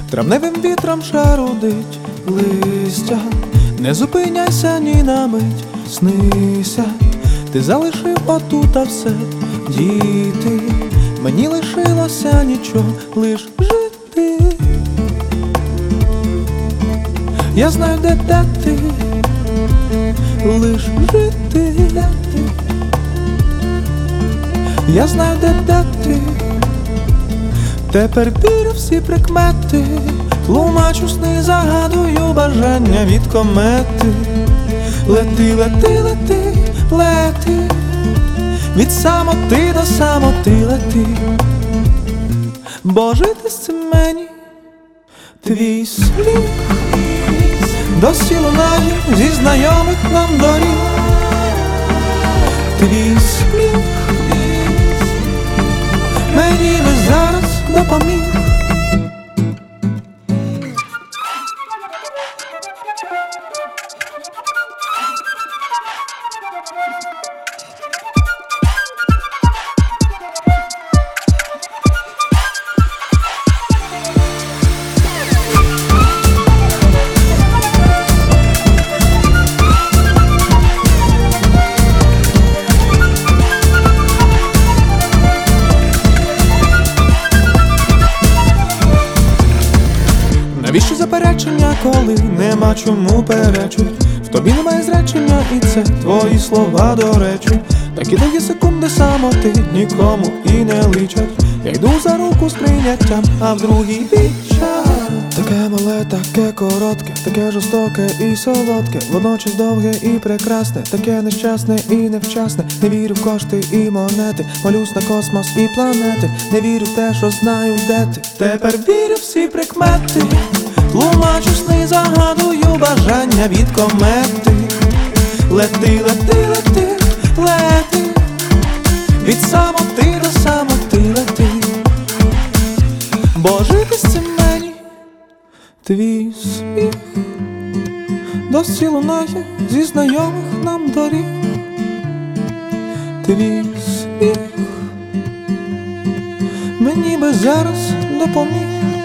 Травневим вітром шарудить листя. Не зупиняйся ні на мить, снися. Ти залишив отута все, діти. Мені лишилося нічого, лиш жити. Я знаю, де ти, лиш жити. Я знаю, де ти. Тепер вірю всі прикмети, тлумачу сни, загадую бажання від комети. Лети, лети, лети, лети, від самоти до самоти лети. Бо жити з цим мені твій сміх досі лунає зі знайомих нам доріг. Твій сміх мені би зараз допоміг. Навіщо заперечення, коли нема чому перечуть? В тобі немає зречення, і це твої слова до речі. Такі довгі секунди самоти нікому і не личать. Я йду за руку з прийняттям, а в другій відчай. Таке мале, таке коротке, таке жорстоке і солодке, водночас довге і прекрасне, таке нещасне і невчасне. Не вірю в кошти і монети, молюсь на космос і планети. Не вірю в те, що знаю, де ти. Тепер вірю всі прикмети, тлумачу сни, загадую бажання від комети. Лети, лети, лети, лети, від самоти до самоти лети. Бо жити з цим мені твій сміх досі лунає зі знайомих нам доріг. Твій сміх мені би зараз допоміг.